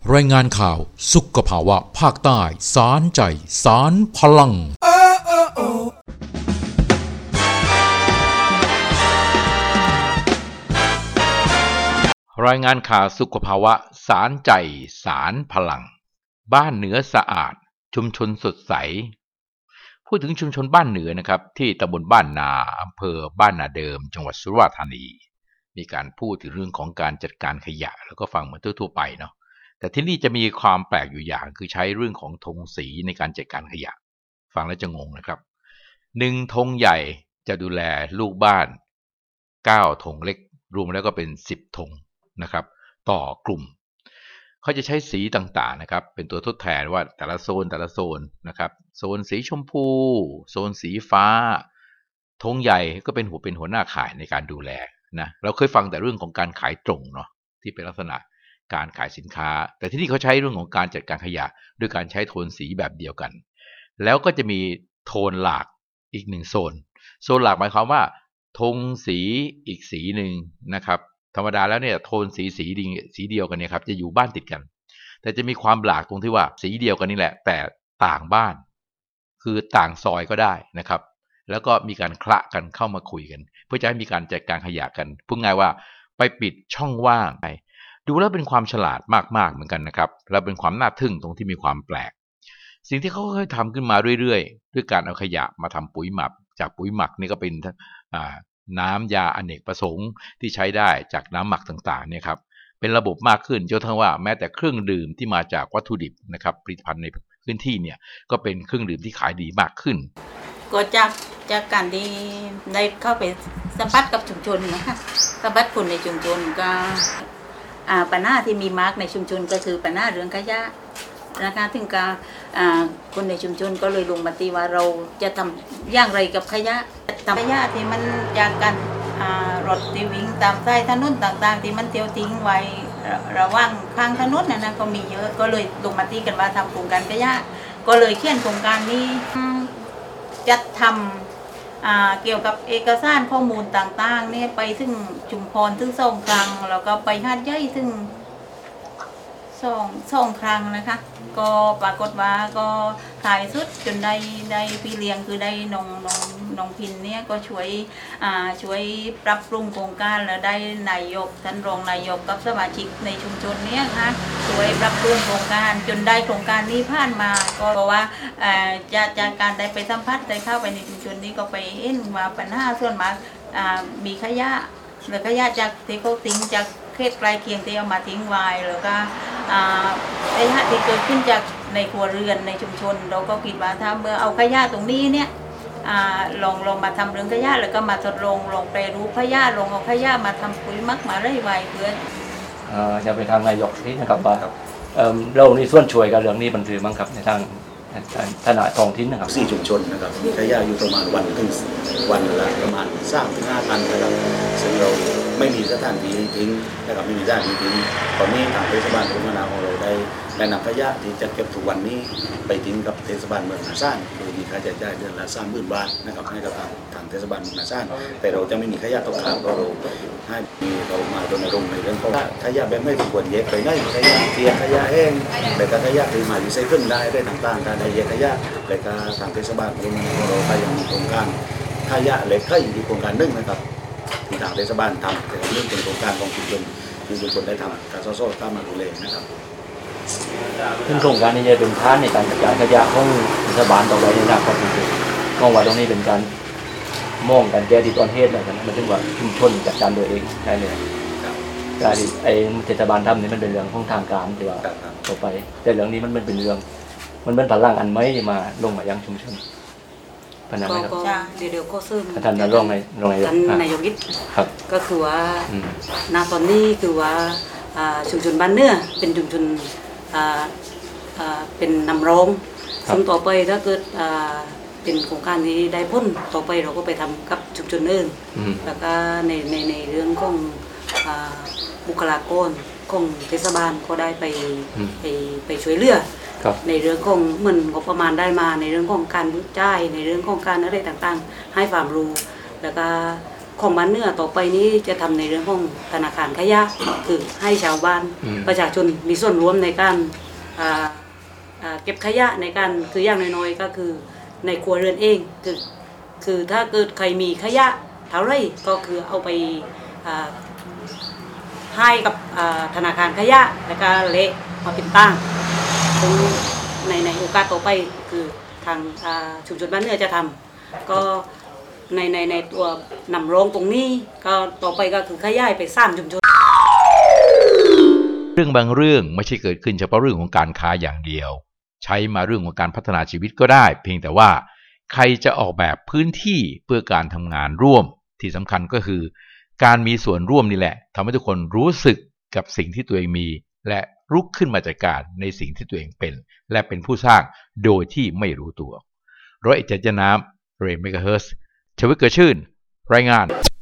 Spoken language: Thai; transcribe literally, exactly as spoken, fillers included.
รายงานข่าวสุขภาวะภาคใต้สารใจสารพลังรายงานข่าวสุขภาวะสารใจสารพลังบ้านเหนือสะอาดชุมชนสดใสพูดถึงชุมชนบ้านเหนือนะครับที่ตำบลบ้านนาอำเภอบ้านนาเดิมจังหวัดสุราษฎร์ธานีมีการพูดถึงเรื่องของการจัดการขยะแล้วก็ฟังเหมือนทั่วๆไปเนาะแต่ที่นี่จะมีความแปลกอยู่อย่างคือใช้เรื่องของธงสีในการจัดการขยะฟังแล้วจะงงนะครับหนึ่งธงใหญ่จะดูแลลูกบ้านเก้าธงเล็กรวมแล้วก็เป็นสิบธงนะครับต่อกลุ่มเขาจะใช้สีต่างๆนะครับเป็นตัวทดแทนว่าแต่ละโซนแต่ละโซนนะครับโซนสีชมพูโซนสีฟ้าธงใหญ่ก็เป็นหัวเป็นหัวหน้าข่ายในการดูแลนะเราเคยฟังแต่เรื่องของการขายตรงเนาะที่เป็นลักษณะการขายสินค้าแต่ที่นี่เขาใช้เรื่องของการจัดการขยะด้วยการใช้โทนสีแบบเดียวกันแล้วก็จะมีโทนหลากอีกหนึ่งโซนโซนหลากหมายความว่าธงสีอีกสีหนึ่งนะครับธรรมดาแล้วเนี่ยโทนสีสีสีเดียวกันเนี่ยครับจะอยู่บ้านติดกันแต่จะมีความหลากตรงที่ว่าสีเดียวกันนี่แหละแต่ต่างบ้านคือต่างซอยก็ได้นะครับแล้วก็มีการคละกันเข้ามาคุยกันเพื่อจะให้มีการจัดการขยะกันพูดง่ายว่าไปปิดช่องว่างไปดูแล้วเป็นความฉลาดมากๆเหมือนกันนะครับและเป็นความน่าทึ่งตรงที่มีความแปลกสิ่งที่เขาค่อยๆทำขึ้นมาเรื่อยๆด้วยการเอาขยะมาทำปุ๋ยหมักจากปุ๋ยหมักนี่ก็เป็นน้ำยาอเนกประสงค์ที่ใช้ได้จากน้ำหมักต่างๆเนี่ยครับเป็นระบบมากขึ้นจนทั้งว่าแม้แต่เครื่องดื่มที่มาจากวัตถุดิบนะครับผลิตภัณฑ์ในพื้นที่เนี่ยก็เป็นเครื่องดื่มที่ขายดีมากขึ้นก็จากจากการที่ได้เข้าไปสัมผัสกับชุมชนนะคะสัมผัสคนในชุมชนก็ปัญหาที่มีมากในชุมชนก็คือปัญหาเรื่องขยะนะคะถึงกับคนในชุมชนก็เลยลงมติว่าเราจะทำอย่างไรกับขยะทำขยะที่มันจากการรถที่วิ่งตามสายถนนต่างๆที่มันเที่ยวทิ้งไว้ระหว่างข้างถนนนะนะก็มีเยอะก็เลยลงมติกันว่าทำโครงการขยะก็เลยเขียนโครงการนี้จัดทำเกี่ยวกับเอกสารข้อมูลต่างๆเนี่ยไปถึงชุมพรถึงสองครั้งแล้วก็ไปหาดใหญ่ถึงสองสองครั้งนะคะก็ปรากฏว่าก็ถ่ายสุดจนได้ได้พี่เลี้ยงคือได้น้องน้องน้องพินเนี่ยก็ช่วยอ่าช่วยปรับปรุงโครงการแล้วได้นายกท่านรองนายกกับสมาชิกในชุมชนเนี่ยค่ะช่วยปรับปรุงโครงการจนได้โครงการนี้ผ่านมาก็เพราะว่าอ่าจากจากการได้ไปสัมผัสได้เข้าไปในชุมชนนี้ก็ไปเห็นว่าปัญหาส่วนมากอ่ามีขยะหรือขยะจากที่เขาทิ้งจากเขตใกล้เคียงที่เอามาทิ้งไว้แล้วก็ขยะที่เกิดขึ้นจากในครัวเรือนในชุมชนเราก็คิดว่าถ้าเมื่อเอาขยะตรงนี้เนี่ยลองลองมาทำเรื่องขยะแล้วก็มาทดลองลองแปรรูปขยะลองเอาขยะมาทำปุ๋ยมักมาไร่ไว้เพื่อจะไปทางนายกนี่นะครับว่าเรานี่ส่วนช่วยกับเรื่องนี้มันถือมั้งครับในทางขณะท้องถิ่นนะครับสี่ชุมชนนะครับมีขยะอยู่ประมาณวันถึงวันละประมาณสามถึงห้าตันนะครับซึ่งเราไม่มีสถานที่ทิ้งนะครับไม่มีสถานที่ทิ้งตอนนี้ทางเทศบาลทุ่งมะนาวของเราได้ได้นำขยะที่จัดเก็บทุกวันนี้ไปทิ้งกับเทศบาลเมืองนาซ่านโดยมีค่าใช้จ่ายเดือนละสามหมื่นบาทนะครับให้กับทางทางเทศบาลเมืองนาซ่านแต่เราจะไม่มีขยะตกค้างเพราะเราให้เรามารณรงค์ในเรื่องของขยะแบบไม่ควรแยกไปไหนขยะเปียกขยะแห้งและขยะที่มารีไซเคิลได้ได้ต่างๆการได้แยกขยะและก็ทางเทศบาลของเราก็ยังมีโครงการขยะเหล็กก็อยู่โครงการหนึ่งนะครับที่ทางเทศบาลทำแต่เรื่องเป็นโครงการของชุมชนที่ชุมชนได้ทำการซ่อซ่อเข้ามาดูแลนะครับซึ่งโครงการนี้จะเป็นฐานในการจัดการขยะของเทศบาลต่อไปในอนาคตก็ว่าตรงนี้เป็นการมองกันแก้ที่ต้นเหตุเลยนะมันถึงว่าชุมชนจัดการโดยเองได้เลยการที่ไอ้เทศบาลทำนี่มันเป็นเรื่องของทางการที่ว่าต่อไปแต่เรื่องนี้มันมันเป็นเรื่องมันเป็นพลังอันไม่มาลงมายังชุมชนพนักงานก็เดี๋ยวเดี๋ยวก็ซึ่งท่านนายกในโรงนายกนายกยิทก็คือว่าณตอนนี้คือว่าชุมชนบ้านเนื้อเป็นชุมชนเป็นนำร้องซึ่งต่อไปถ้าเกิดเป็นโครงการนี้ได้พ้นต่อไปเราก็ไปทำกับชุมชนอื่นแล้วก็ในในในเรื่องของบุคลากรของเทศบาลก็ได้ไปไปไปช่วยเหลือในเรื่องของเหมือนงบประมาณได้มาในเรื่องของการจ่ายในเรื่องของการอะไรต่างๆให้ความรู้แล้วก็ของบ้านเหนือต่อไปนี้จะทำในเรื่องของธนาคารขยะคือให้ชาวบ้านประชาชนมีส่วนร่วมในการเก็บขยะในการคืออย่างน้อยๆก็คือในครัวเรือนเองคือคือถ้าเกิดใครมีขยะเท่าไรก็คือเอาไปให้กับธนาคารขยะแล้วก็เละมาเป็นตั้งซึ่งในในโอกาสต่อไปคือทางชุมชนบ้านเหนือจะทำก็ในในในตัวนำโรงตรงนี้ก็ต่อไปก็คือขยายไปสร้างชุมชนเรื่องบางเรื่องไม่ใช่เกิดขึ้นเฉพาะเรื่องของการค้าอย่างเดียวใช้มาเรื่องของการพัฒนาชีวิตก็ได้เพียงแต่ว่าใครจะออกแบบพื้นที่เพื่อการทำงานร่วมที่สำคัญก็คือการมีส่วนร่วมนี่แหละทำให้ทุกคนรู้สึกกับสิ่งที่ตัวเองมีและลุกขึ้นมาจัดการในสิ่งที่ตัวเองเป็นและเป็นผู้สร้างโดยที่ไม่รู้ตัวร้อยเอ็ดเจ็ดน้ำเรนเมกะเฮิร์ตชวิตเกิดชื่นรายงาน